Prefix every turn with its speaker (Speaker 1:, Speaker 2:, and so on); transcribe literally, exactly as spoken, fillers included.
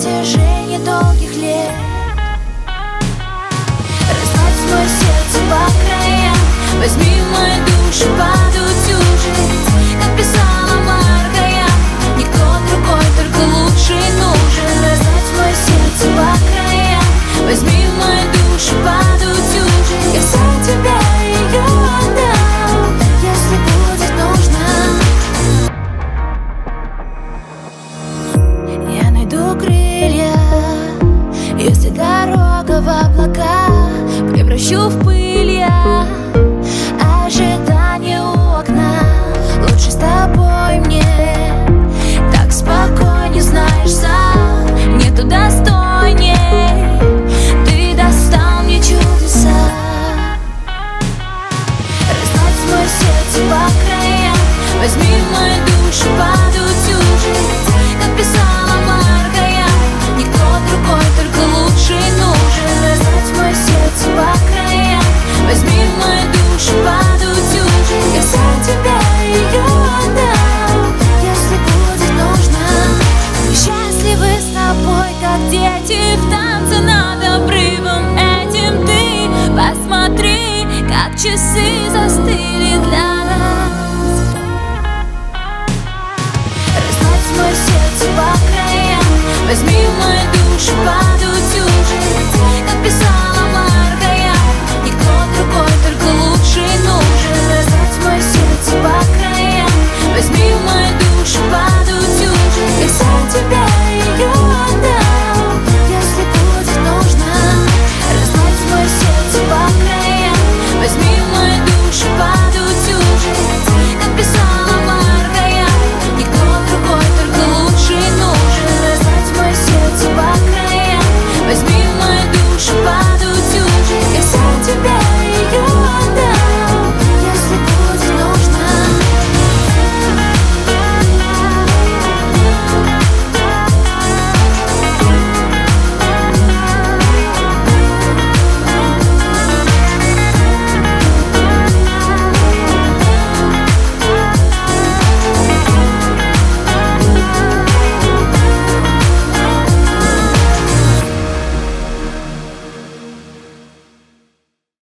Speaker 1: протяжении долгих лет. Разбавь мое сердце по краям, возьми в мою душу подуть уже. Как писала Марка я, никто другой, только лучший нужен. Разбавь мое сердце по краям, возьми в мою душу подуть уже. Я за тебя ее отдам, если будет нужно. Я найду крылья, если дорога в облака превращу в пыль я. Ожидание у окна, лучше с тобой мне. Так спокойнее, знаешь, сам нету достойней. Ты достал мне чудеса. Разбавь мое сердце по краям, возьми в мою душу подуть уже. Как писала Марка я, никто другой, только лучший нужен. Разбавь мое сердце по краям, возьми в мою душу подуть уже. Я за тебя ее отдам, если будет нужно. Мы счастливы с тобой, как дети в танце над обрывом этим. Ты посмотри, как часы застыли для нас. Разбавь мое сердце по краям, возьми в мою душу подуть.